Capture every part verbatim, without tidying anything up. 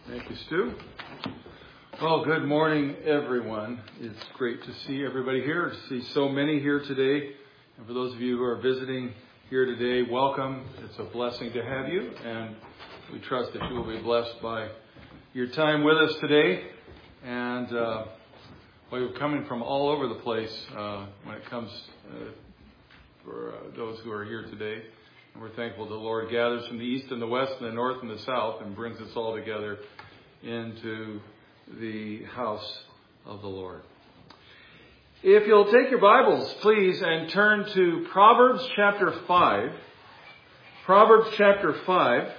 Thank you, Stu. Well, good morning, everyone. It's great to see everybody here, to see so many here today. And for those of you who are visiting here today, welcome. It's a blessing to have you, and we trust that you will be blessed by your time with us today. And uh, well, you're coming from all over the place uh, when it comes uh, for uh, those who are here today. And we're thankful the Lord gathers from the east and the west and the north and the south and brings us all together into the house of the Lord. If you'll take your Bibles, please, and turn to Proverbs chapter five. Proverbs chapter five.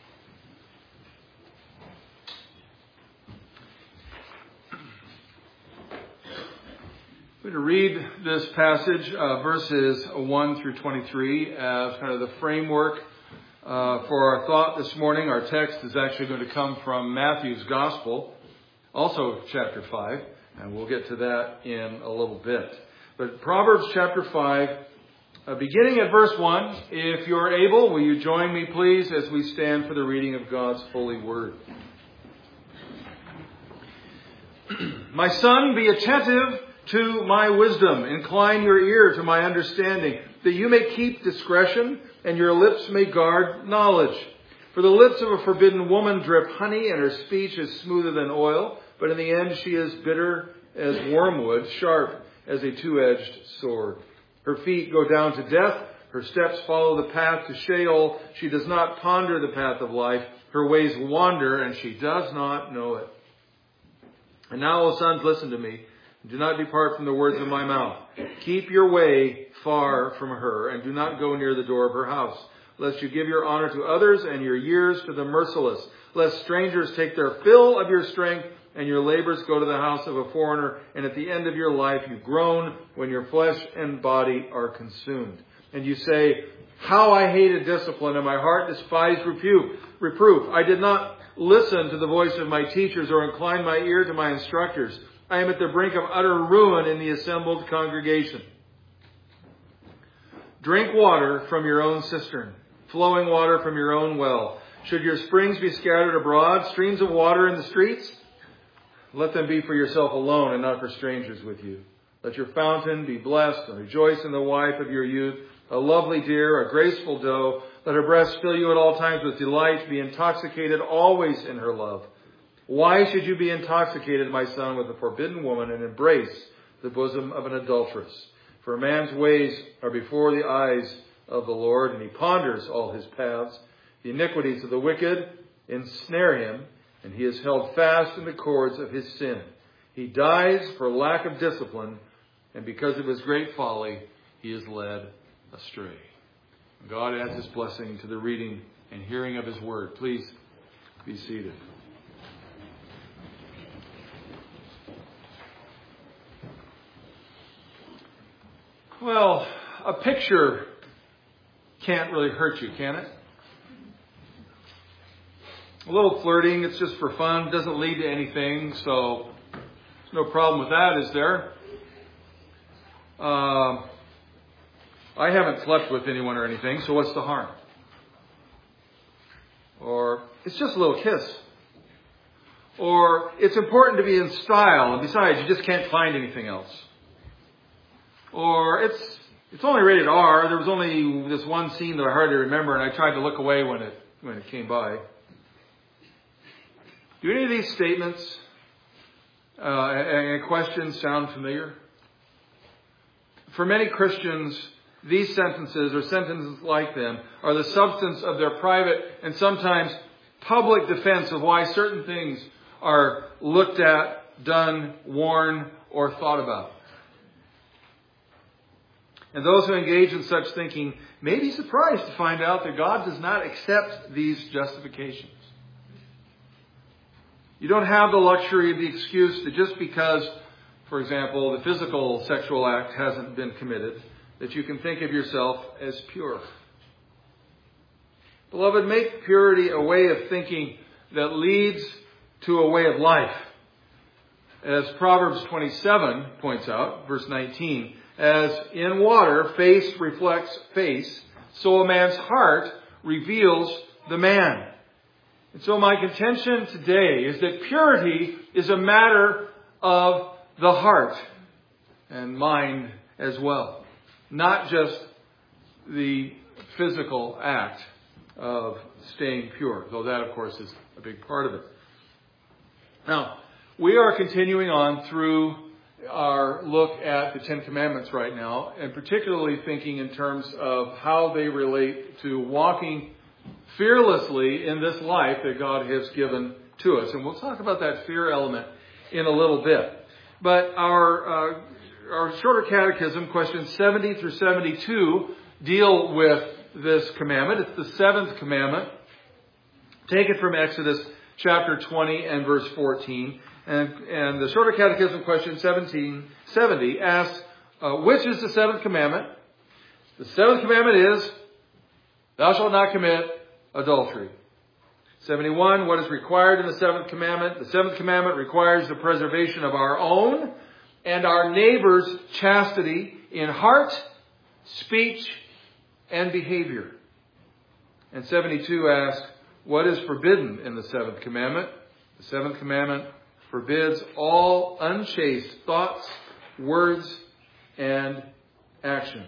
I'm going to read this passage, uh, verses one through twenty-three, as kind of the framework uh, for our thought this morning. Our text is actually going to come from Matthew's Gospel, also chapter five, and we'll get to that in a little bit. But Proverbs chapter five, uh, beginning at verse one, if you're able, will you join me, please, as we stand for the reading of God's holy word. My son, be attentive to my wisdom. Incline your ear to my understanding, that you may keep discretion and your lips may guard knowledge. For the lips of a forbidden woman drip honey, and her speech is smoother than oil, but in the end she is bitter as wormwood, sharp as a two-edged sword. Her feet go down to death, her steps follow the path to Sheol. She does not ponder the path of life. Her ways wander, and she does not know it. And now, O sons, listen to me. Do not depart from the words of my mouth. Keep your way far from her, and do not go near the door of her house, lest you give your honor to others and your years to the merciless, lest strangers take their fill of your strength and your labors go to the house of a foreigner, and at the end of your life you groan when your flesh and body are consumed. And you say, how I hated discipline, and my heart despised rebuke, reproof. I did not listen to the voice of my teachers or incline my ear to my instructors. I am at the brink of utter ruin in the assembled congregation. Drink water from your own cistern, flowing water from your own well. Should your springs be scattered abroad, streams of water in the streets? Let them be for yourself alone and not for strangers with you. Let your fountain be blessed, and rejoice in the wife of your youth, a lovely deer, a graceful doe. Let her breast fill you at all times with delight. Be intoxicated always in her love. Why should you be intoxicated, my son, with a forbidden woman and embrace the bosom of an adulteress? For a man's ways are before the eyes of the Lord, and he ponders all his paths. The iniquities of the wicked ensnare him, and he is held fast in the cords of his sin. He dies for lack of discipline, and because of his great folly, he is led astray. God adds his blessing to the reading and hearing of his word. Please be seated. Well, a picture can't really hurt you, can it? A little flirting, it's just for fun, doesn't lead to anything, so there's no problem with that, is there? Uh, I haven't slept with anyone or anything, so what's the harm? Or, it's just a little kiss. Or, it's important to be in style, and besides, you just can't find anything else. Or it's it's only rated R. There was only this one scene that I hardly remember, and I tried to look away when it when it came by. Do any of these statements uh, and questions sound familiar? For many Christians, these sentences or sentences like them are the substance of their private and sometimes public defense of why certain things are looked at, done, worn, or thought about. And those who engage in such thinking may be surprised to find out that God does not accept these justifications. You don't have the luxury of the excuse that just because, for example, the physical sexual act hasn't been committed, that you can think of yourself as pure. Beloved, make purity a way of thinking that leads to a way of life. As Proverbs twenty-seven points out, verse nineteen, as in water face reflects face, so a man's heart reveals the man. And so my contention today is that purity is a matter of the heart and mind as well. Not just the physical act of staying pure, though that, of course, is a big part of it. Now, we are continuing on through our look at the Ten Commandments right now, and particularly thinking in terms of how they relate to walking fearlessly in this life that God has given to us. And we'll talk about that fear element in a little bit. But our uh, our shorter catechism, questions seventy through seventy-two, deal with this commandment. It's the seventh commandment, taken from Exodus chapter twenty and verse fourteen. And, and the shorter catechism, question seventeen seventy, asks, uh, which is the seventh commandment? The seventh commandment is, thou shalt not commit adultery. seventy-one, what is required in the seventh commandment? The seventh commandment requires the preservation of our own and our neighbor's chastity in heart, speech, and behavior. And seventy-two asks, what is forbidden in the seventh commandment? The seventh commandment forbids all unchaste thoughts, words, and actions.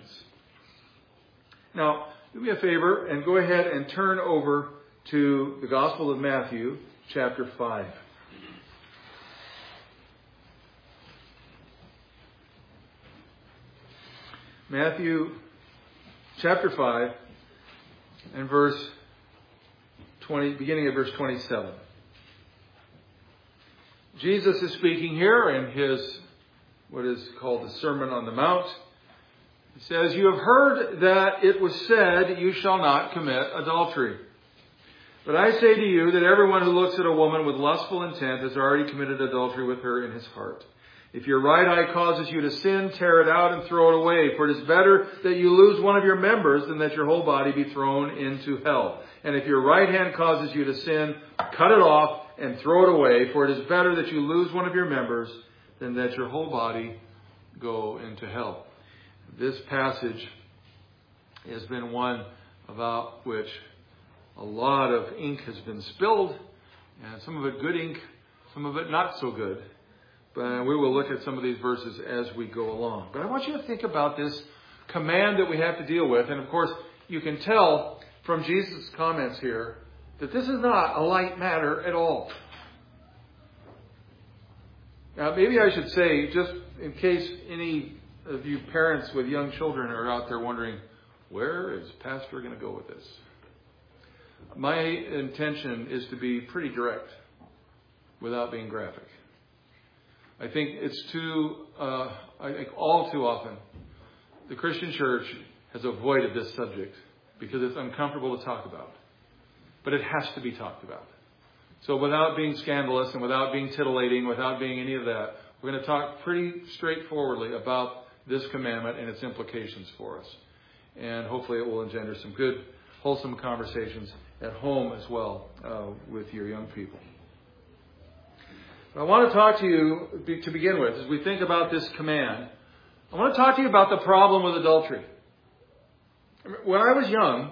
Now, do me a favor and go ahead and turn over to the Gospel of Matthew, chapter five. Matthew, chapter five, and verse twenty, beginning at verse twenty-seven. Jesus is speaking here in his, what is called the Sermon on the Mount. He says, you have heard that it was said, you shall not commit adultery. But I say to you that everyone who looks at a woman with lustful intent has already committed adultery with her in his heart. If your right eye causes you to sin, tear it out and throw it away. For it is better that you lose one of your members than that your whole body be thrown into hell. And if your right hand causes you to sin, cut it off and throw it away. For it is better that you lose one of your members than that your whole body go into hell. This passage has been one about which a lot of ink has been spilled, and some of it good ink, some of it not so good. But we will look at some of these verses as we go along. But I want you to think about this command that we have to deal with. And of course, you can tell from Jesus' comments here that this is not a light matter at all. Now, maybe I should say, just in case any of you parents with young children are out there wondering, where is Pastor going to go with this? My intention is to be pretty direct without being graphic. I think it's too, uh, I think all too often, the Christian church has avoided this subject because it's uncomfortable to talk about. But it has to be talked about. So without being scandalous and without being titillating, without being any of that, we're going to talk pretty straightforwardly about this commandment and its implications for us. And hopefully it will engender some good, wholesome conversations at home as well uh, with your young people. I want to talk to you, to begin with, as we think about this command, I want to talk to you about the problem with adultery. When I was young,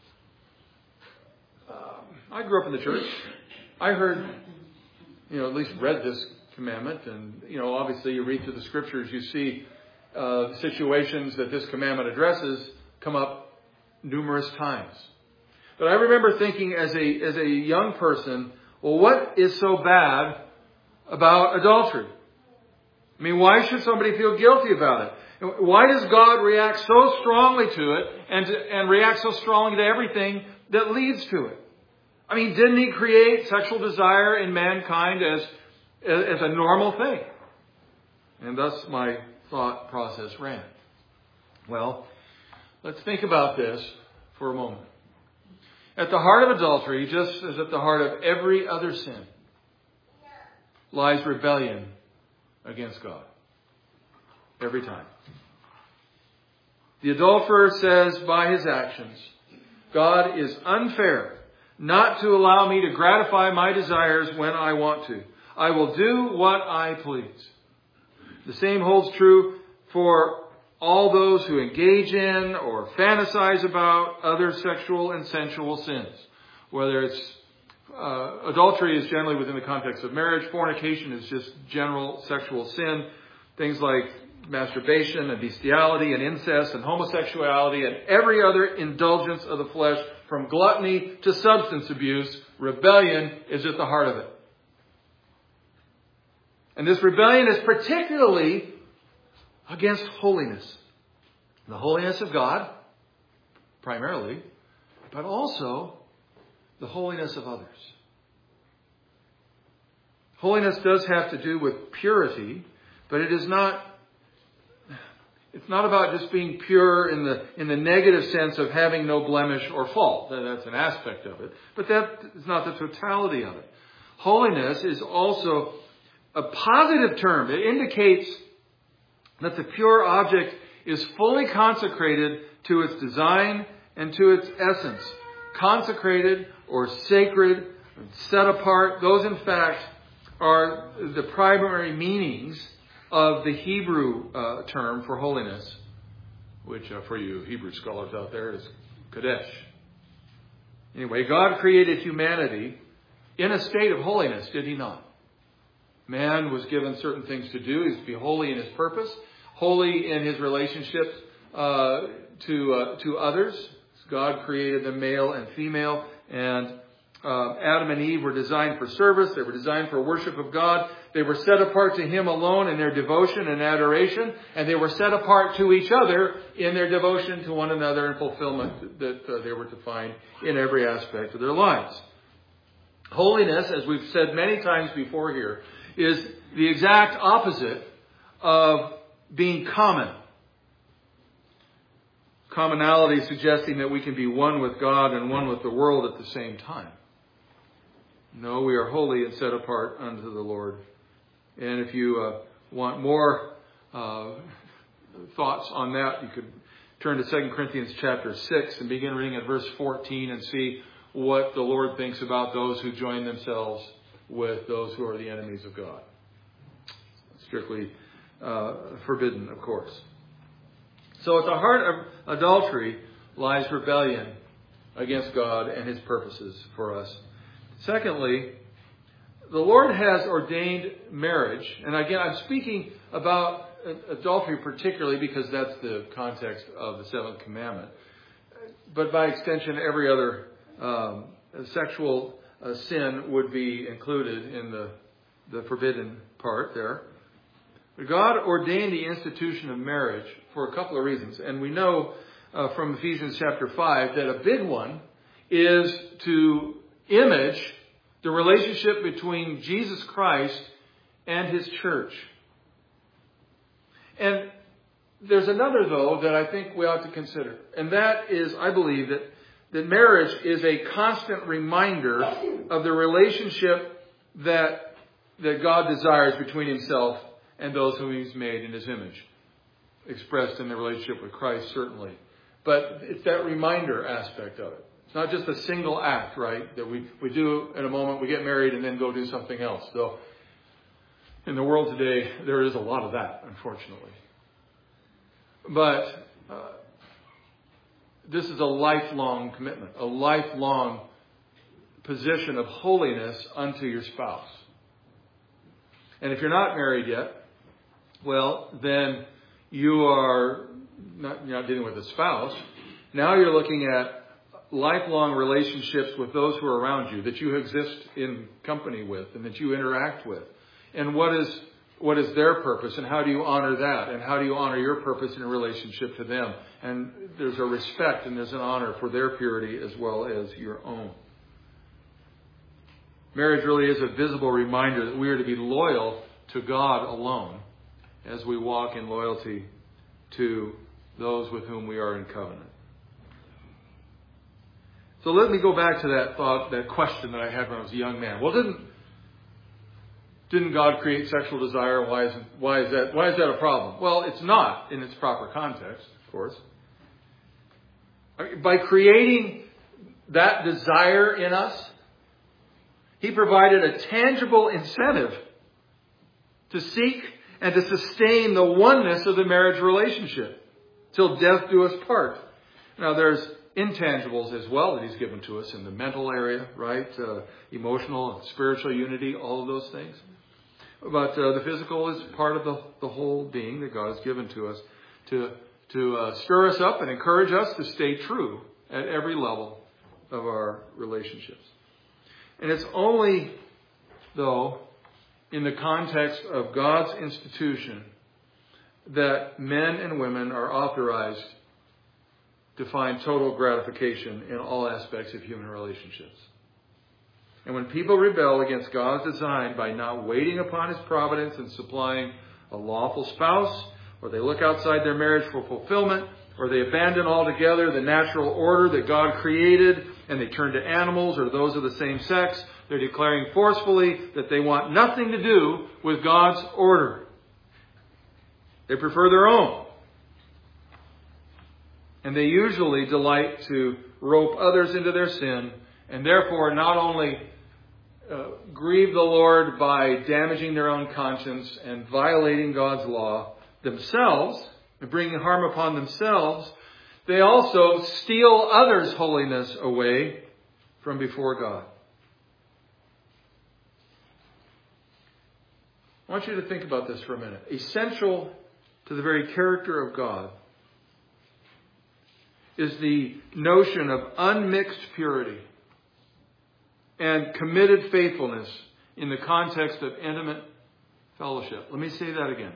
uh, I grew up in the church. I heard, you know, at least read this commandment. And, you know, obviously you read through the scriptures, you see uh, situations that this commandment addresses come up numerous times. But I remember thinking as a as a young person, well, what is so bad about adultery? I mean, why should somebody feel guilty about it? Why does God react so strongly to it and to, and react so strongly to everything that leads to it? I mean, didn't He create sexual desire in mankind as as a normal thing? And thus my thought process ran. Well, let's think about this for a moment. At the heart of adultery, just as at the heart of every other sin, lies rebellion against God. Every time. The adulterer says by his actions, God is unfair not to allow me to gratify my desires when I want to. I will do what I please. The same holds true for all those who engage in or fantasize about other sexual and sensual sins, whether it's uh, adultery is generally within the context of marriage. Fornication is just general sexual sin. Things like masturbation and bestiality and incest and homosexuality and every other indulgence of the flesh, from gluttony to substance abuse, rebellion is at the heart of it. And this rebellion is particularly against holiness. The holiness of God, primarily, but also the holiness of others. Holiness does have to do with purity, but it is not, it's not about just being pure in the, in the negative sense of having no blemish or fault. That's an aspect of it. But that is not the totality of it. Holiness is also a positive term. It indicates that the pure object is fully consecrated to its design and to its essence. Consecrated or sacred, set apart. Those, in fact, are the primary meanings of the Hebrew uh, term for holiness, which uh, for you Hebrew scholars out there is Kadesh. Anyway, God created humanity in a state of holiness, did he not? Man was given certain things to do. He was to be holy in his purpose, holy in his relationships uh, to uh, to others. God created them male and female, and uh, Adam and Eve were designed for service. They were designed for worship of God. They were set apart to him alone in their devotion and adoration, and they were set apart to each other in their devotion to one another and fulfillment that uh, they were to find in every aspect of their lives. Holiness, as we've said many times before here, is the exact opposite of being common. Commonality suggesting that we can be one with God and one with the world at the same time. No, we are holy and set apart unto the Lord. And if you uh, want more uh, thoughts on that, you could turn to Second Corinthians chapter six and begin reading at verse fourteen and see what the Lord thinks about those who join themselves with those who are the enemies of God. Strictly uh, forbidden, of course. So at the heart of adultery lies rebellion against God and his purposes for us. Secondly, the Lord has ordained marriage. And again, I'm speaking about adultery particularly because that's the context of the seventh commandment. But by extension, every other um, sexual uh, sin would be included in the, the forbidden part there. But God ordained the institution of marriage for a couple of reasons. And we know uh, from Ephesians chapter five that a big one is to image the relationship between Jesus Christ and his church. And there's another, though, that I think we ought to consider. And that is, I believe, that, that marriage is a constant reminder of the relationship that, that God desires between himself and those whom he's made in his image. Expressed in the relationship with Christ, certainly. But it's that reminder aspect of it. It's not just a single act, right, that we, we do in a moment, we get married and then go do something else. So in the world today, there is a lot of that, unfortunately. But uh, this is a lifelong commitment, a lifelong position of holiness unto your spouse. And if you're not married yet, well, then you are not, you're not dealing with a spouse. Now you're looking at lifelong relationships with those who are around you, that you exist in company with and that you interact with. And what is what is their purpose, and how do you honor that? And how do you honor your purpose in relationship to them? And there's a respect and there's an honor for their purity as well as your own. Marriage really is a visible reminder that we are to be loyal to God alone as we walk in loyalty to those with whom we are in covenant. So let me go back to that thought, that question that I had when I was a young man. Well, didn't didn't God create sexual desire? Why is why is that why is that a problem? Well, it's not in its proper context, of course. By creating that desire in us, he provided a tangible incentive to seek and to sustain the oneness of the marriage relationship till death do us part. Now, there's intangibles as well that He's given to us in the mental area, right? Uh, emotional and spiritual unity, all of those things. But uh, the physical is part of the, the whole being that God has given to us to, to uh, stir us up and encourage us to stay true at every level of our relationships. And it's only, though, in the context of God's institution that men and women are authorized to find total gratification in all aspects of human relationships. And when people rebel against God's design by not waiting upon His providence and supplying a lawful spouse, or they look outside their marriage for fulfillment, or they abandon altogether the natural order that God created and they turn to animals or those of the same sex, they're declaring forcefully that they want nothing to do with God's order. They prefer their own. And they usually delight to rope others into their sin and therefore not only uh, grieve the Lord by damaging their own conscience and violating God's law themselves and bringing harm upon themselves, they also steal others' holiness away from before God. I want you to think about this for a minute. Essential to the very character of God is the notion of unmixed purity and committed faithfulness in the context of intimate fellowship. Let me say that again.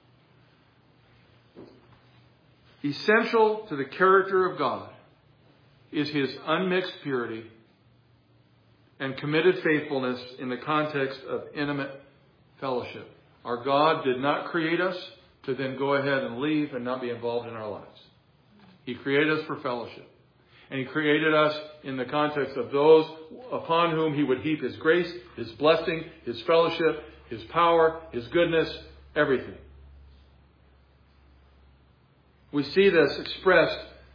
Essential to the character of God is His unmixed purity and committed faithfulness in the context of intimate fellowship. Our God did not create us to then go ahead and leave and not be involved in our lives. He created us for fellowship. And He created us in the context of those upon whom He would heap His grace, His blessing, His fellowship, His power, His goodness, everything. We see this expressed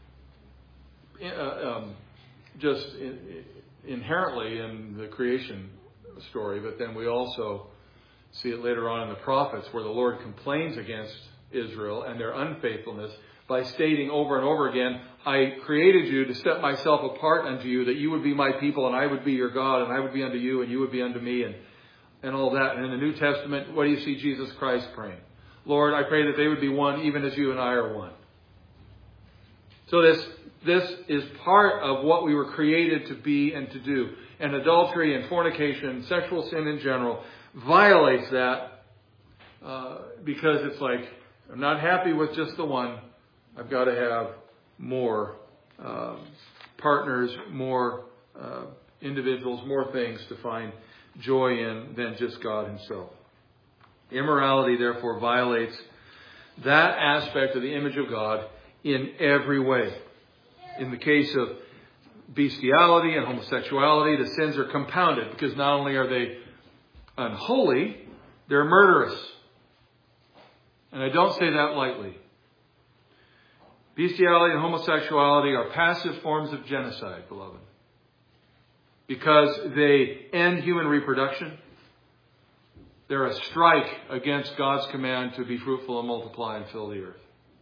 uh, um, just in, inherently in the creation story, but then we also see it later on in the prophets where the Lord complains against Israel and their unfaithfulness by stating over and over again, I created you to set myself apart unto you, that you would be my people and I would be your God and I would be unto you and you would be unto me, and, and all that. And in the New Testament, what do you see Jesus Christ praying? Lord, I pray that they would be one even as you and I are one. So this, this is part of what we were created to be and to do. And adultery and fornication, sexual sin in general, violates that uh, because it's like, I'm not happy with just the one. I've got to have more uh, partners, more uh, individuals, more things to find joy in than just God Himself. Immorality, therefore, violates that aspect of the image of God in every way. In the case of bestiality and homosexuality, the sins are compounded because not only are they unholy, they're murderous. And I don't say that lightly. Bestiality and homosexuality are passive forms of genocide, beloved, because they end human reproduction. They're a strike against God's command to be fruitful and multiply and fill the earth.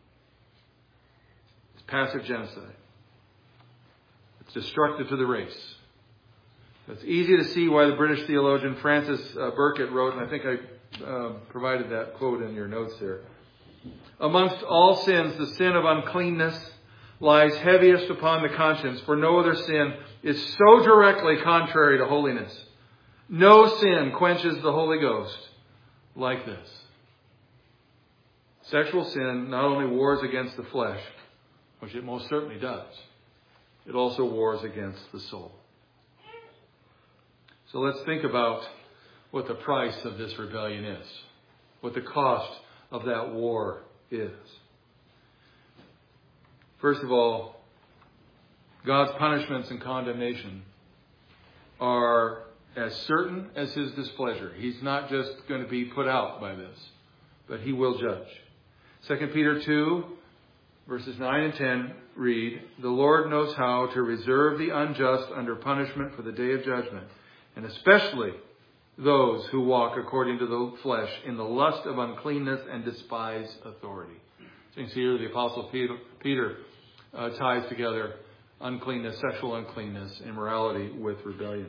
It's passive genocide. It's destructive to the race. It's easy to see why the British theologian Francis uh, Burkitt wrote, and I think I uh, provided that quote in your notes there. Amongst all sins, the sin of uncleanness lies heaviest upon the conscience, for no other sin is so directly contrary to holiness. No sin quenches the Holy Ghost like this. Sexual sin not only wars against the flesh, which it most certainly does, it also wars against the soul. So let's think about what the price of this rebellion is, what the cost of that war is. First of all, God's punishments and condemnation are as certain as His displeasure. He's not just going to be put out by this, but He will judge. Second Peter two, verses nine and ten read, The Lord knows how to reserve the unjust under punishment for the day of judgment, and especially those who walk according to the flesh in the lust of uncleanness and despise authority. So you can see here the Apostle Peter, Peter uh, ties together uncleanness, sexual uncleanness, immorality with rebellion.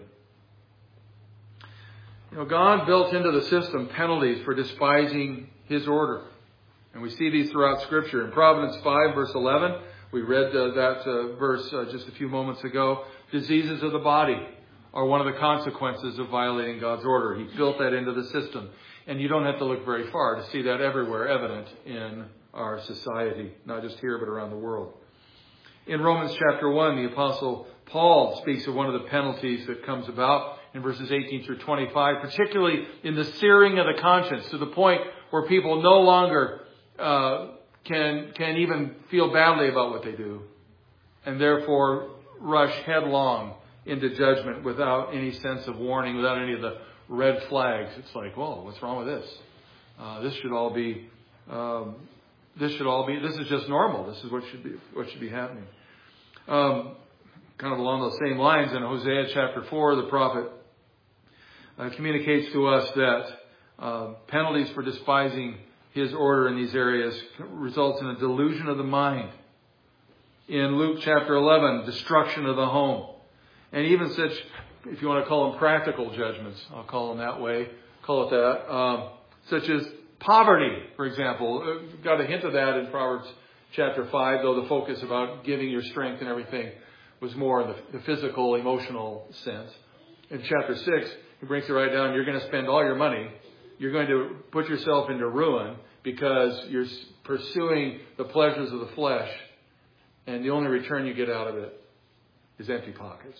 You know, God built into the system penalties for despising His order. And we see these throughout Scripture. In Providence five, verse eleven, we read uh, that uh, verse uh, just a few moments ago. Diseases of the body are one of the consequences of violating God's order. He built that into the system. And you don't have to look very far to see that everywhere evident in our society, not just here, but around the world. In Romans chapter one, the Apostle Paul speaks of one of the penalties that comes about in verses eighteen through twenty-five, particularly in the searing of the conscience, to the point where people no longer uh, can can even feel badly about what they do, and therefore rush headlong into judgment without any sense of warning, without any of the red flags. It's like, whoa, what's wrong with this? Uh, this should all be, um, this should all be, this is just normal. This is what should be, what should be happening. Um, kind of along those same lines, in Hosea chapter four, the prophet uh, communicates to us that uh, penalties for despising His order in these areas results in a delusion of the mind. In Luke chapter eleven, destruction of the home. And even such, if you want to call them practical judgments, I'll call them that way, call it that, um, such as poverty, for example. Got a hint of that in Proverbs chapter five, though the focus about giving your strength and everything was more in the, the physical, emotional sense. In chapter six, he brings it right down. You're going to spend all your money. You're going to put yourself into ruin because you're pursuing the pleasures of the flesh, and the only return you get out of it is empty pockets.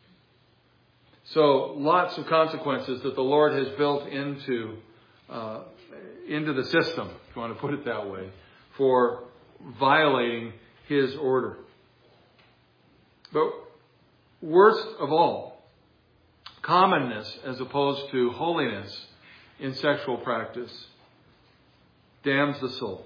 So lots of consequences that the Lord has built into uh, into the system, if you want to put it that way, for violating His order. But worst of all, commonness as opposed to holiness in sexual practice damns the soul.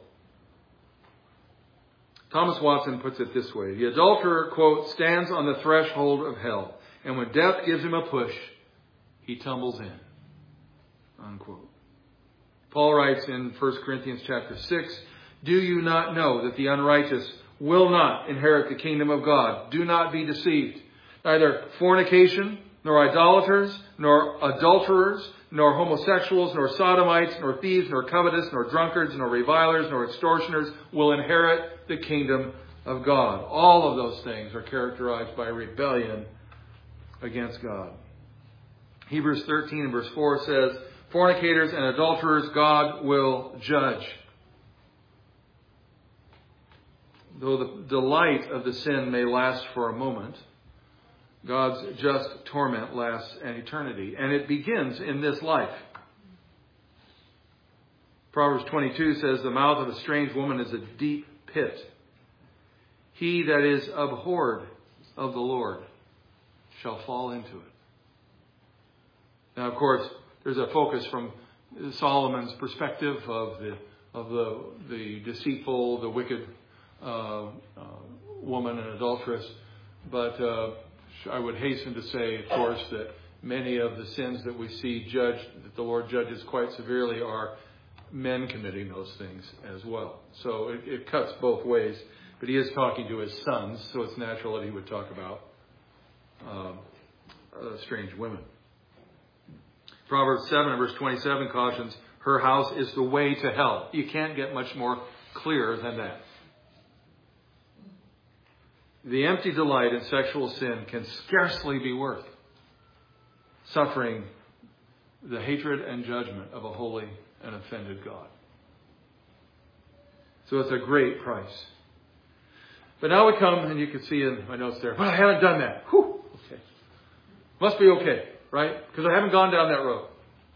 Thomas Watson puts it this way. The adulterer, quote, stands on the threshold of hell, and when death gives him a push, he tumbles in, unquote. Paul writes in First Corinthians chapter six, do you not know that the unrighteous will not inherit the kingdom of God? Do not be deceived. Neither fornication, nor idolaters, nor adulterers, nor homosexuals, nor sodomites, nor thieves, nor covetous, nor drunkards, nor revilers, nor extortioners will inherit the kingdom of God. All of those things are characterized by rebellion against God. Hebrews thirteen and verse four says, fornicators and adulterers God will judge. Though the delight of the sin may last for a moment, God's just torment lasts an eternity, and it begins in this life. Proverbs twenty-two says, the mouth of a strange woman is a deep pit. He that is abhorred of the Lord shall fall into it. Now, of course, there's a focus from Solomon's perspective of the of the the deceitful, the wicked uh, uh, woman and adulteress, but uh, I would hasten to say, of course, that many of the sins that we see judged, that the Lord judges quite severely, are men committing those things as well. So it, it cuts both ways. But he is talking to his sons, so it's natural that he would talk about um, uh, strange women. Proverbs seven, verse twenty-seven cautions, her house is the way to hell. You can't get much more clear than that. The empty delight in sexual sin can scarcely be worth suffering the hatred and judgment of a holy and offended God. So it's a great price. But now we come, and you can see in my notes there, but I haven't done that. Whew, okay. Must be okay, right? Because I haven't gone down that road.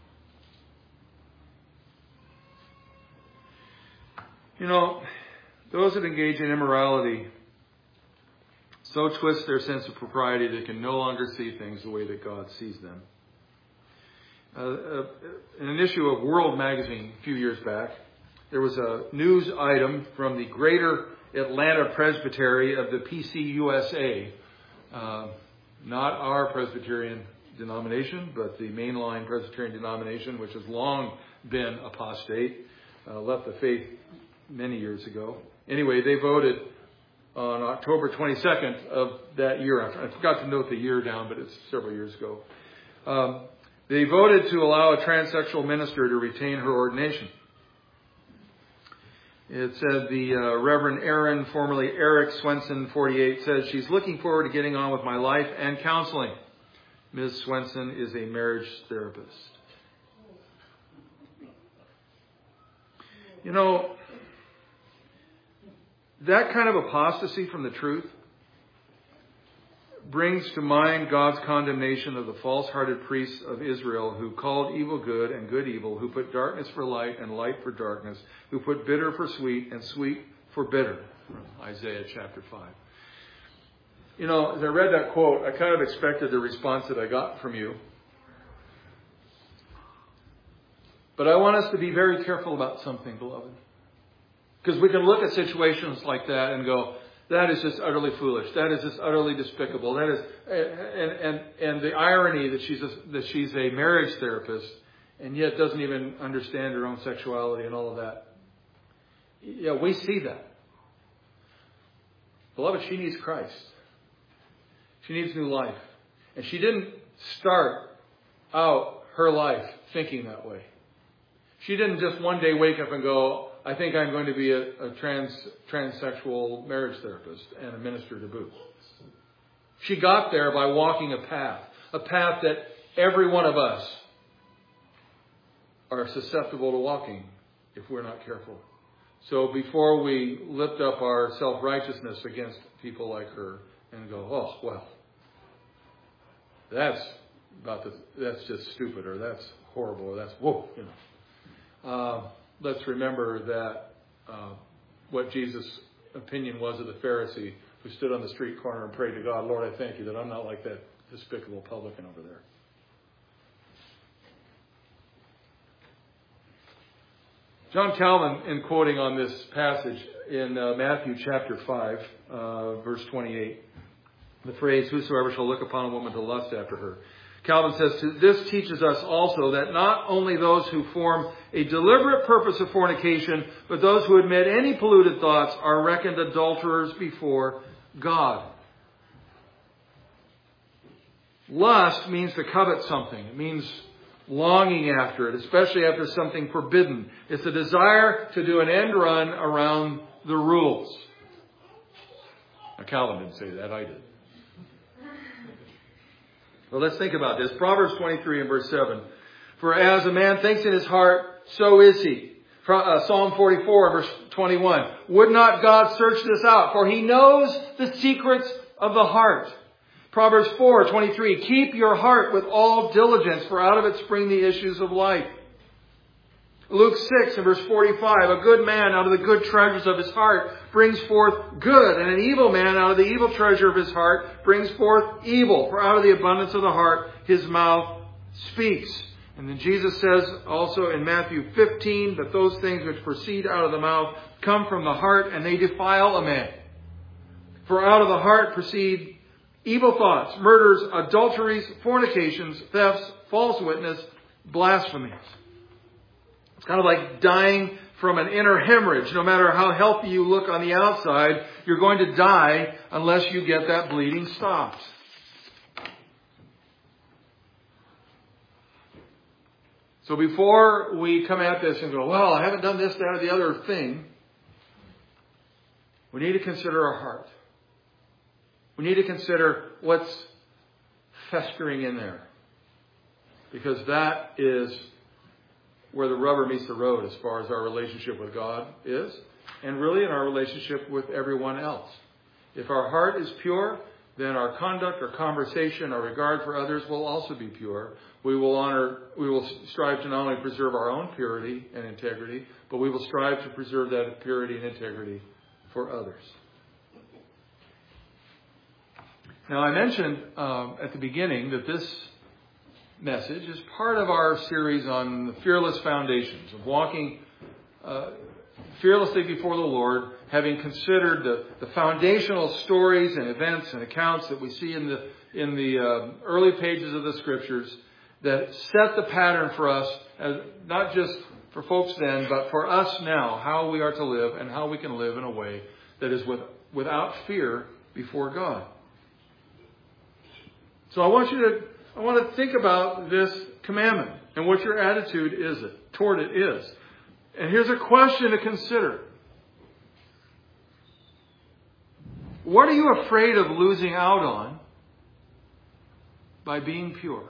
You know, those that engage in immorality so twist their sense of propriety they can no longer see things the way that God sees them. Uh, uh, in an issue of World Magazine a few years back, there was a news item from the Greater Atlanta Presbytery of the P C U S A, uh, not our Presbyterian denomination, but the mainline Presbyterian denomination, which has long been apostate, uh, left the faith many years ago. Anyway, they voted on October twenty-second of that year. I forgot to note the year down, but it's several years ago. Um, they voted to allow a transsexual minister to retain her ordination. It said the uh, Reverend Aaron, formerly Eric Swenson, forty-eight, says, she's looking forward to getting on with my life and counseling. Miz Swenson is a marriage therapist. You know, that kind of apostasy from the truth brings to mind God's condemnation of the false-hearted priests of Israel who called evil good and good evil, who put darkness for light and light for darkness, who put bitter for sweet and sweet for bitter. Isaiah chapter five. You know, as I read that quote, I kind of expected the response that I got from you. But I want us to be very careful about something, beloved. Because we can look at situations like that and go, that is just utterly foolish. That is just utterly despicable. That is, and and and the irony that she's a, that she's a marriage therapist and yet doesn't even understand her own sexuality and all of that. Yeah, we see that. Beloved, she needs Christ. She needs new life. And she didn't start out her life thinking that way. She didn't just one day wake up and go, I think I'm going to be a, a trans transsexual marriage therapist and a minister to boot. She got there by walking a path, a path that every one of us are susceptible to walking if we're not careful. So before we lift up our self-righteousness against people like her and go, oh, well, that's about the, that's just stupid, or that's horrible, or that's, whoa, you know. Uh, let's remember that uh, what Jesus' opinion was of the Pharisee who stood on the street corner and prayed to God, Lord, I thank you that I'm not like that despicable publican over there. John Calvin, in quoting on this passage in uh, Matthew chapter five, uh, verse twenty-eight, the phrase, whosoever shall look upon a woman to lust after her. Calvin says, this teaches us also that not only those who form a deliberate purpose of fornication, but those who admit any polluted thoughts are reckoned adulterers before God. Lust means to covet something. It means longing after it, especially after something forbidden. It's a desire to do an end run around the rules. Now, Calvin didn't say that, I did. Well, let's think about this. Proverbs twenty-three and verse seven. For as a man thinks in his heart, so is he. Psalm forty-four verse twenty-one. Would not God search this out? For he knows the secrets of the heart. Proverbs four twenty-three. Keep your heart with all diligence, for out of it spring the issues of life. Luke six and verse forty-five. A good man out of the good treasures of his heart brings forth good, and an evil man out of the evil treasure of his heart brings forth evil. For out of the abundance of the heart his mouth speaks. And then Jesus says also in Matthew fifteen that those things which proceed out of the mouth come from the heart, and they defile a man. For out of the heart proceed evil thoughts, murders, adulteries, fornications, thefts, false witness, blasphemies. It's kind of like dying from an inner hemorrhage. No matter how healthy you look on the outside, you're going to die unless you get that bleeding stopped. So before we come at this and go, well, I haven't done this, that, or the other thing, we need to consider our heart. We need to consider what's festering in there. Because that is where the rubber meets the road as far as our relationship with God is, and really in our relationship with everyone else. If our heart is pure, then our conduct, our conversation, our regard for others will also be pure. We will honor, we will strive to not only preserve our own purity and integrity, but we will strive to preserve that purity and integrity for others. Now, I mentioned um, at the beginning that this message is part of our series on the fearless foundations of walking uh, fearlessly before the Lord, having considered the, the foundational stories and events and accounts that we see in the in the uh, early pages of the Scriptures that set the pattern for us, as, not just for folks then, but for us now, how we are to live and how we can live in a way that is with without fear before God. So I want you to, I want to think about this commandment and what your attitude is it, toward it is. And here's a question to consider. What are you afraid of losing out on by being pure?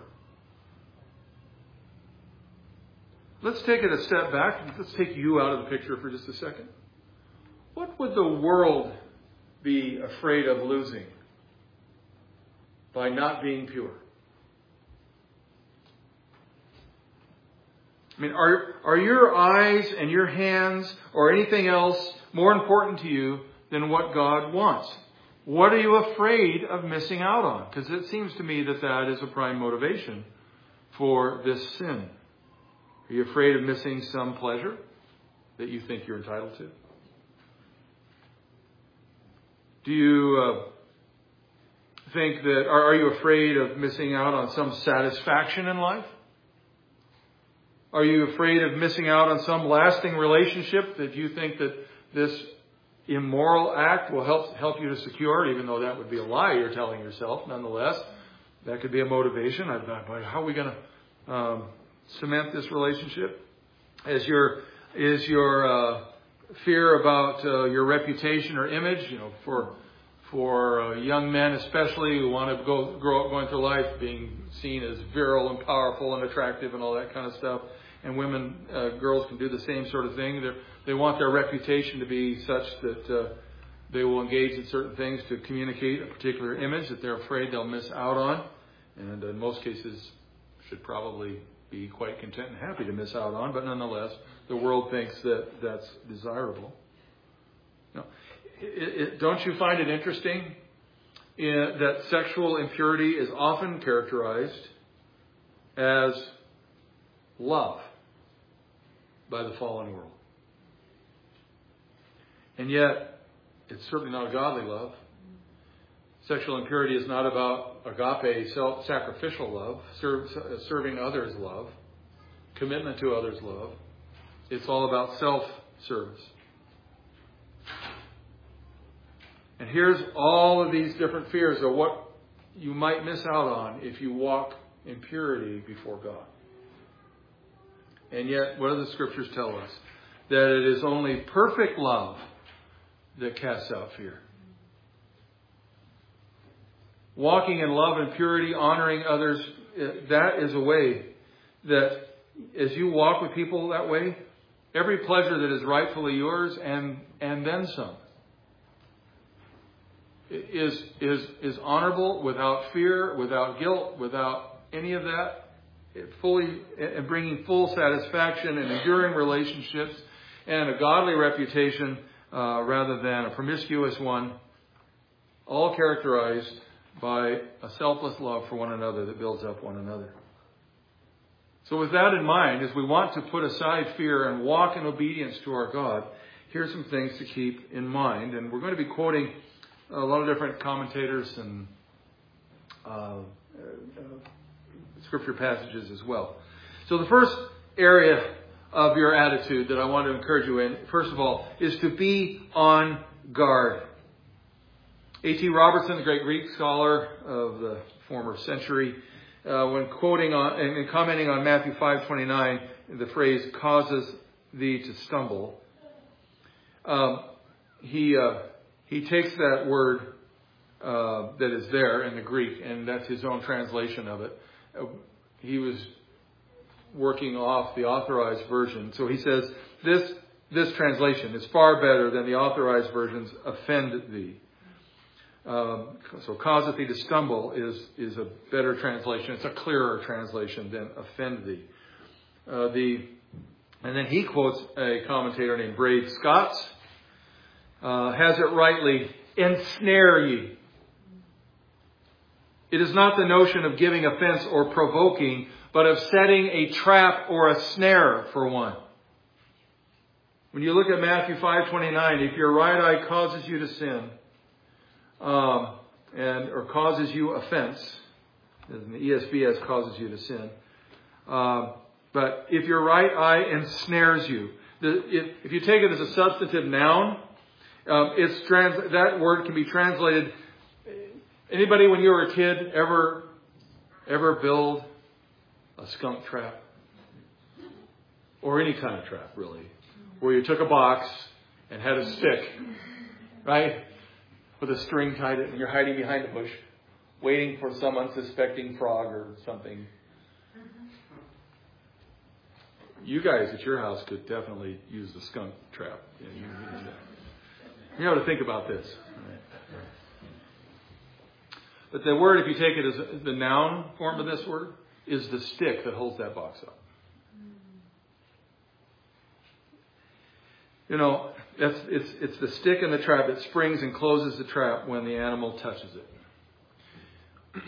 Let's take it a step back. Let's take you out of the picture for just a second. What would the world be afraid of losing by not being pure? I mean, are, are your eyes and your hands or anything else more important to you than what God wants? What are you afraid of missing out on? Because it seems to me that that is a prime motivation for this sin. Are you afraid of missing some pleasure that you think you're entitled to? Do you uh, think that, are, are you afraid of missing out on some satisfaction in life? Are you afraid of missing out on some lasting relationship that you think that this immoral act will help help you to secure, even though that would be a lie you're telling yourself? Nonetheless, that could be a motivation. How are we going to um, cement this relationship? Is your is your uh, fear about uh, your reputation or image? You know, for for uh, young men especially who want to go grow up going through life being seen as virile and powerful and attractive and all that kind of stuff. And women, uh, girls can do the same sort of thing. They're, they want their reputation to be such that uh, they will engage in certain things to communicate a particular image that they're afraid they'll miss out on. And in most cases should probably be quite content and happy to miss out on. But nonetheless, the world thinks that that's desirable. Now, it, it, don't you find it interesting in, that sexual impurity is often characterized as love by the fallen world? And yet, it's certainly not a godly love. Sexual impurity is not about agape, self-sacrificial love, serve, serving others love, commitment to others love. It's all about self-service. And here's all of these different fears of what you might miss out on if you walk in purity before God. And yet, what do the Scriptures tell us? That it is only perfect love that casts out fear. Walking in love and purity, honoring others, that is a way that as you walk with people that way, every pleasure that is rightfully yours and, and then some is, is, is honorable, without fear, without guilt, without any of that. It fully and bringing full satisfaction and enduring relationships and a godly reputation uh, rather than a promiscuous one, all characterized by a selfless love for one another that builds up one another. So with that in mind, as we want to put aside fear and walk in obedience to our God, here's some things to keep in mind. And we're going to be quoting a lot of different commentators and uh, uh, Scripture passages as well. So the first area of your attitude that I want to encourage you in, first of all, is to be on guard. A T Robertson, the great Greek scholar of the former century, uh, when quoting on and commenting on Matthew five twenty-nine, the phrase "causes thee to stumble," um, he uh, he takes that word uh, that is there in the Greek, and that's his own translation of it. He was working off the authorized version. So he says, this this translation is far better than the authorized versions, offend thee. Um, so causeth thee to stumble is, is a better translation. It's a clearer translation than offend thee. Uh, the And then he quotes a commentator named Brave Scotts. Uh, has it rightly, ensnare ye. It is not the notion of giving offense or provoking, but of setting a trap or a snare for one. When you look at Matthew five twenty-nine, if your right eye causes you to sin, um, and or causes you offense, as in the E S V S causes you to sin, uh, but if your right eye ensnares you, the, if, if you take it as a substantive noun, Um, it's trans- that word can be translated. Anybody, when you were a kid, ever ever build a skunk trap? Or any kind of trap, really. Where you took a box and had a stick, right? With a string tied it, and you're hiding behind a bush, waiting for some unsuspecting frog or something. You guys at your house could definitely use the skunk trap. You know, you, you know to think about this. But the word, if you take it as the noun form of this word, is the stick that holds that box up. You know, that's, it's, it's the stick in the trap that springs and closes the trap when the animal touches it.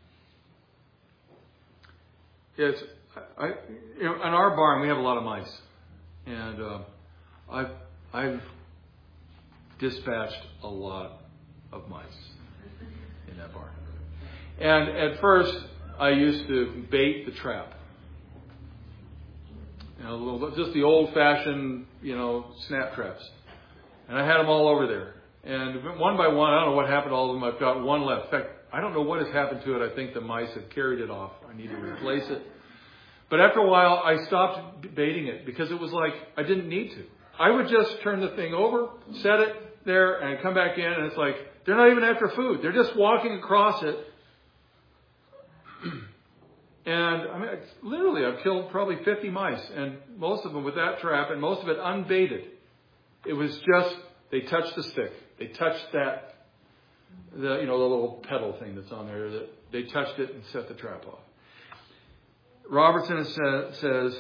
It's, I, you know, in our barn we have a lot of mice, and uh, I've I've dispatched a lot of mice in that barn. And at first, I used to bait the trap. You know, a little, just the old-fashioned, you know, snap traps. And I had them all over there. And one by one, I don't know what happened to all of them. I've got one left. In fact, I don't know what has happened to it. I think the mice have carried it off. I need to replace it. But after a while, I stopped baiting it because it was like I didn't need to. I would just turn the thing over, set it there, and I'd come back in, and it's like they're not even after food. They're just walking across it. And I mean, it's, literally, I've killed probably fifty mice, and most of them with that trap, and most of it unbaited. It was just they touched the stick, they touched that, the you know the little pedal thing that's on there. That they touched it and set the trap off. Robertson says,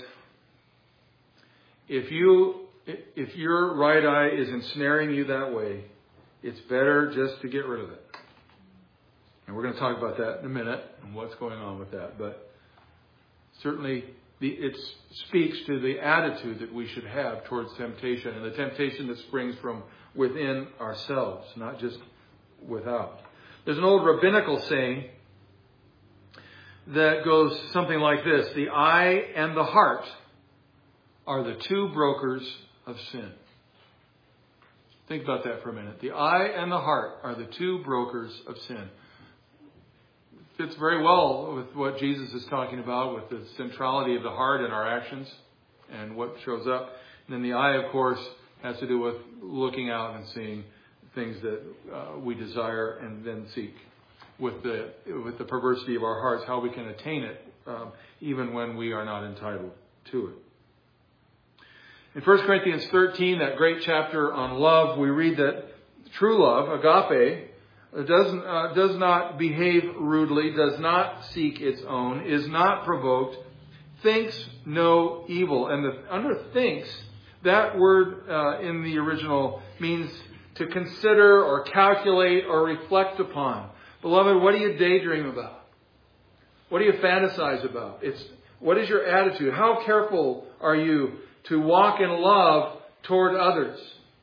if you if your right eye is ensnaring you that way, it's better just to get rid of it. And we're going to talk about that in a minute and what's going on with that. But certainly the, it speaks to the attitude that we should have towards temptation, and the temptation that springs from within ourselves, not just without. There's an old rabbinical saying that goes something like this: the eye and the heart are the two brokers of sin. Think about that for a minute. The eye and the heart are the two brokers of sin. Fits very well with what Jesus is talking about, with the centrality of the heart in our actions and what shows up. And then the eye, of course, has to do with looking out and seeing things that uh, we desire and then seek. With the with the perversity of our hearts, how we can attain it, um, even when we are not entitled to it. In First Corinthians thirteen, that great chapter on love, we read that true love, agape, does, uh, does not behave rudely, does not seek its own, is not provoked, thinks no evil. And the, under thinks, that word uh, in the original means to consider or calculate or reflect upon. Beloved, what do you daydream about? What do you fantasize about? It's what is your attitude? How careful are you to walk in love toward others?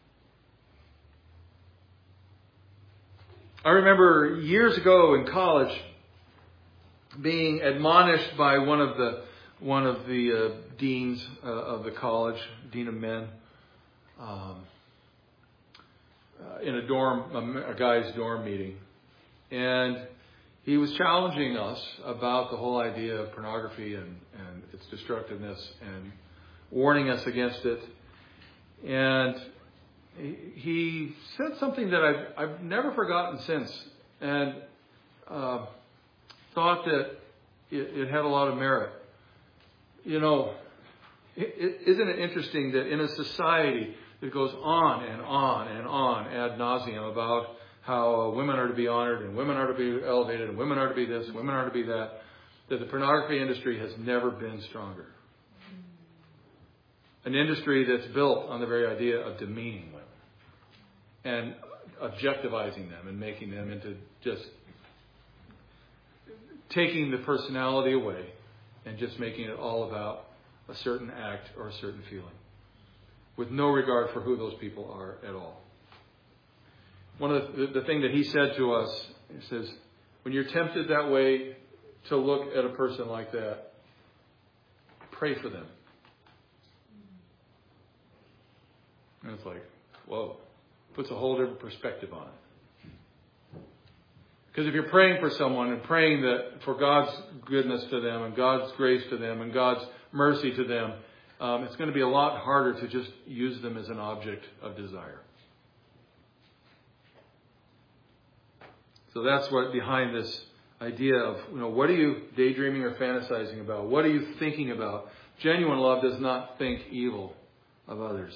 I remember years ago in college being admonished by one of the one of the uh, deans uh, of the college, dean of men, um, uh, in a dorm, a, a guy's dorm meeting. And he was challenging us about the whole idea of pornography and, and its destructiveness and warning us against it. And he said something that I've, I've never forgotten since, and uh, thought that it, it had a lot of merit. You know, it, it, isn't it interesting that in a society that goes on and on and on ad nauseum about how uh, women are to be honored and women are to be elevated and women are to be this, women are to be that, that the pornography industry has never been stronger. An industry that's built on the very idea of demeaning women and objectivizing them and making them into just taking the personality away and just making it all about a certain act or a certain feeling with no regard for who those people are at all. One of the, the, the thing that he said to us, he says, when you're tempted that way to look at a person like that, pray for them. And it's like, whoa, puts a whole different perspective on it. Because if you're praying for someone and praying that for God's goodness to them and God's grace to them and God's mercy to them, um, it's going to be a lot harder to just use them as an object of desire. So that's what behind this idea of, you know, what are you daydreaming or fantasizing about? What are you thinking about? Genuine love does not think evil of others.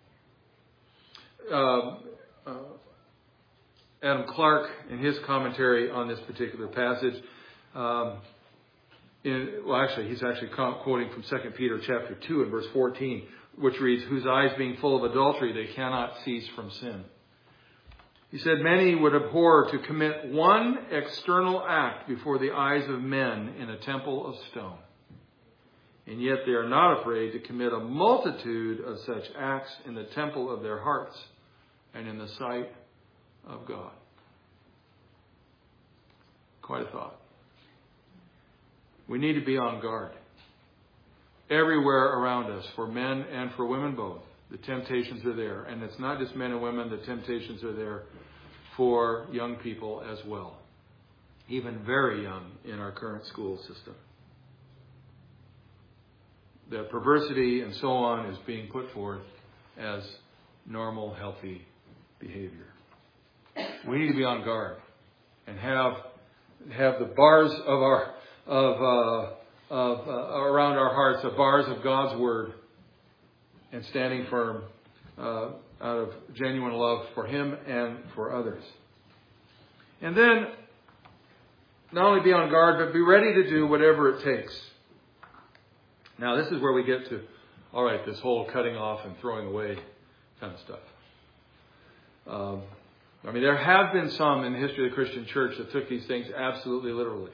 Uh, uh, Adam Clarke, in his commentary on this particular passage, um, in, well, actually, he's actually quoting from Second Peter chapter two and verse fourteen, which reads, "Whose eyes being full of adultery, they cannot cease from sin." He said, "Many would abhor to commit one external act before the eyes of men in a temple of stone. And yet they are not afraid to commit a multitude of such acts in the temple of their hearts and in the sight of God." Quite a thought. We need to be on guard. Everywhere around us, for men and for women both, the temptations are there. And it's not just men and women, the temptations are there for young people as well. Even very young in our current school system. The perversity and so on is being put forth as normal, healthy behavior. We need to be on guard and have have the bars of our of uh, of uh, around our hearts, the bars of God's word, and standing firm uh, out of genuine love for Him and for others. And then not only be on guard, but be ready to do whatever it takes. Now, this is where we get to, all right, this whole cutting off and throwing away kind of stuff. Um, I mean, there have been some in the history of the Christian church that took these things absolutely literally.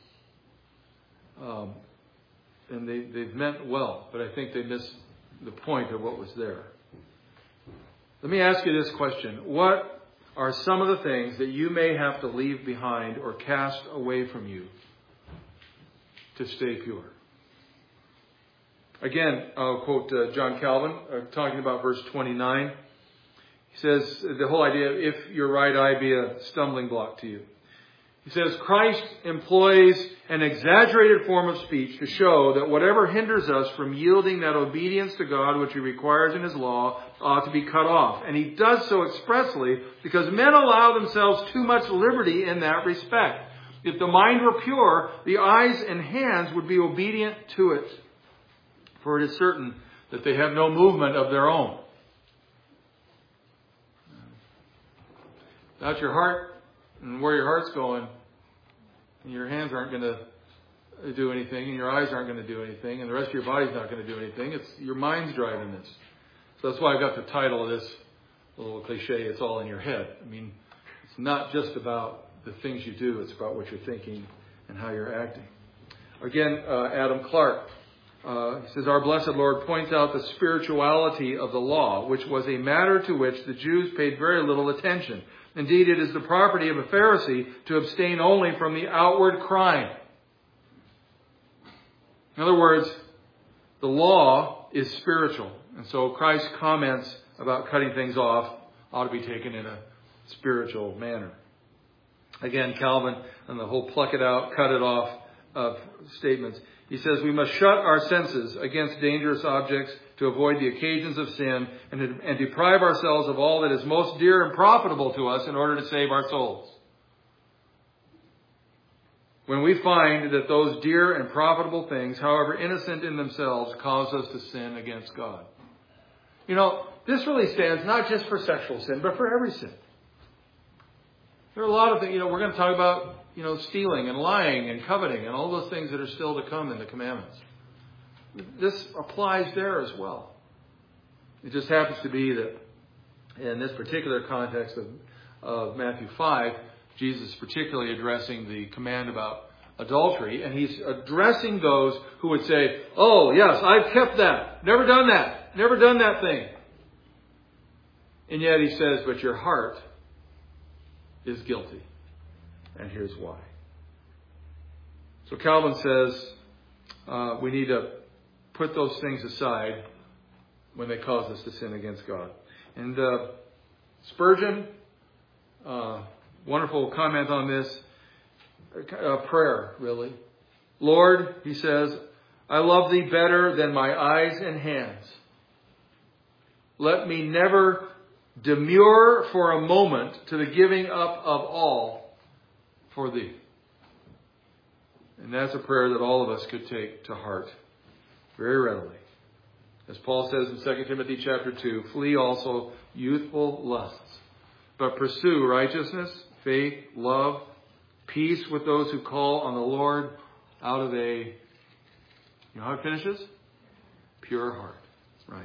Um, and they, they've meant well, but I think they missed the point of what was there. Let me ask you this question. What are some of the things that you may have to leave behind or cast away from you to stay pure? Again, I'll quote uh, John Calvin, uh, talking about verse twenty-nine. He says, the whole idea, if your right eye be a stumbling block to you. He says, Christ employs an exaggerated form of speech to show that whatever hinders us from yielding that obedience to God which He requires in His law ought to be cut off. And He does so expressly because men allow themselves too much liberty in that respect. If the mind were pure, the eyes and hands would be obedient to it. For it is certain that they have no movement of their own. Without your heart and where your heart's going, your hands aren't going to do anything, and your eyes aren't going to do anything, and the rest of your body's not going to do anything. It's your mind's driving this. So that's why I got the title of this little cliche, "It's all in your head." I mean, it's not just about the things you do, it's about what you're thinking and how you're acting. Again, uh, Adam Clarke. Uh, he says, "Our blessed Lord points out the spirituality of the law, which was a matter to which the Jews paid very little attention. Indeed, it is the property of a Pharisee to abstain only from the outward crime." In other words, the law is spiritual. And so Christ's comments about cutting things off ought to be taken in a spiritual manner. Again, Calvin and the whole pluck it out, cut it off of statements. He says we must shut our senses against dangerous objects to avoid the occasions of sin and, and deprive ourselves of all that is most dear and profitable to us in order to save our souls. When we find that those dear and profitable things, however innocent in themselves, cause us to sin against God. You know, this really stands not just for sexual sin, but for every sin. There are a lot of things, you know, we're going to talk about, you know, stealing and lying and coveting and all those things that are still to come in the commandments. This applies there as well. It just happens to be that in this particular context of, of Matthew five, Jesus is particularly addressing the command about adultery, and He's addressing those who would say, "Oh, yes, I've kept that. Never done that. Never done that thing." And yet He says, "But your heart is guilty. And here's why." So Calvin says uh, we need to put those things aside when they cause us to sin against God. And uh, Spurgeon, uh, wonderful comment on this, uh, prayer, really. Lord, he says, I love thee better than my eyes and hands. Let me never demur for a moment to the giving up of all for thee. And that's a prayer that all of us could take to heart very readily. As Paul says in Second Timothy chapter two, flee also youthful lusts, but pursue righteousness, faith, love, peace with those who call on the Lord out of a, you know how it finishes? Pure heart. That's right.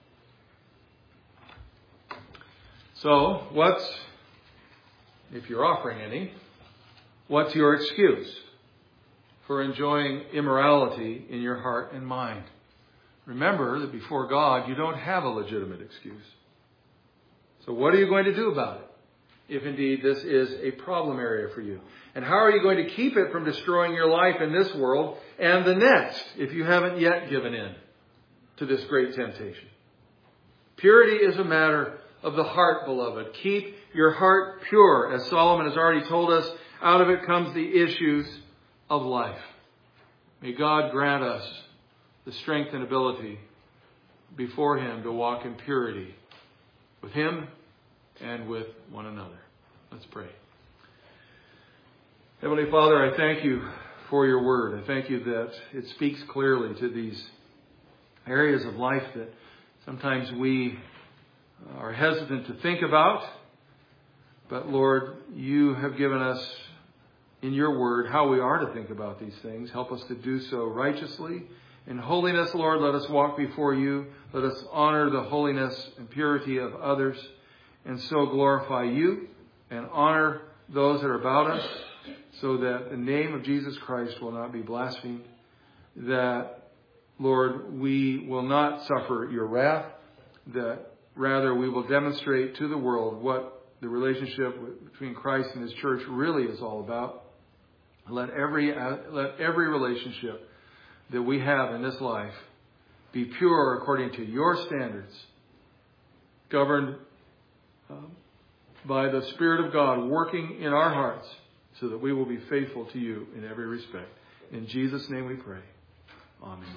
So, what's, if you're offering any, what's your excuse for enjoying immorality in your heart and mind? Remember that before God, you don't have a legitimate excuse. So what are you going to do about it, if indeed this is a problem area for you? And how are you going to keep it from destroying your life in this world and the next, if you haven't yet given in to this great temptation? Purity is a matter of the heart, beloved. Keep your heart pure. As Solomon has already told us, out of it comes the issues of life. May God grant us the strength and ability before Him to walk in purity with Him and with one another. Let's pray. Heavenly Father, I thank you for your word. I thank you that it speaks clearly to these areas of life that sometimes we are hesitant to think about. But Lord, you have given us in your word how we are to think about these things. Help us to do so righteously. In holiness, Lord, let us walk before you. Let us honor the holiness and purity of others, and so glorify you and honor those that are about us, so that the name of Jesus Christ will not be blasphemed. That, Lord, we will not suffer your wrath. That rather we will demonstrate to the world what the relationship between Christ and His church really is all about. Let every let every relationship that we have in this life be pure according to your standards, governed um, by the Spirit of God working in our hearts, so that we will be faithful to you in every respect. In Jesus' name we pray. Amen.